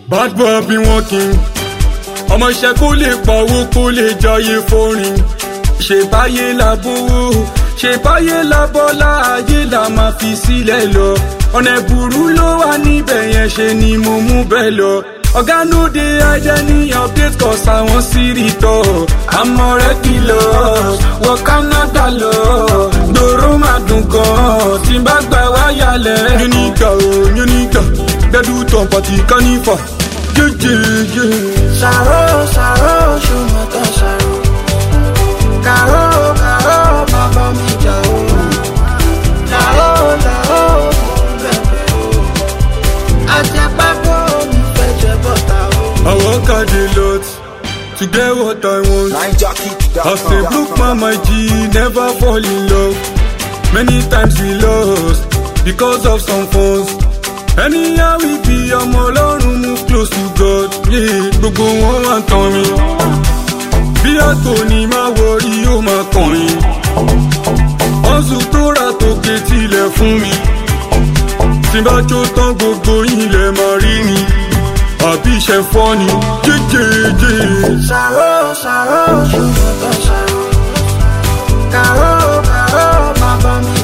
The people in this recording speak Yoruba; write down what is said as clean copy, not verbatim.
Bad boy I've been working. Ọmọ iṣẹ́ kó lè pawó kó lè jayé forin. Ṣé báyé la bówó, ṣé báyé la bọ́lá, ayé la máa fi sílẹ̀ lọ. Ọ̀nà ẹ̀bùrú ló wà níbẹ̀ yẹn, ṣe ni mo mú bẹ́ẹ̀ lọ. Ọ̀gá no dey hide any update cause àwọn sírí tọ̀. Àmọ́ rẹ̀ kìlọ̀, wọ Canada lọ. Dòró máa dùn gan, tí n bá gbà wáyà lẹ̀. Yóníkà o, yóníkà, gbẹ́dú tán pàtì kánífà. Saro, Saro, ṣùmọ̀tọ̀ Saro. Kàró, Kàró, bàbá mi jà o. Làó, làó, bẹ̀bẹ̀ o. Àjẹpákó mi fẹ́ jẹ bọ́tà o. I work hard a lot to get what I want. I say look mama G, never fall in love. Many times we lost because of some funds. Anyhow we be, ọmọ Ọlọ́run move close to God. Gbogbo wọn wá tán mi. Bí àtò ní máa wọrí ó máa kàn yín. Ọ̀sùn tó ra tòkè tilẹ̀ fún mi. Tí bá jó tán gbogbo yín lẹ̀ máa rí mi. Àbí iṣẹ́ fọ́ ni jẹ́jẹ́jẹ́. Saro, Saro, ṣùmọ̀tọ̀ Saro. Kàró, Kàró, bàbá mi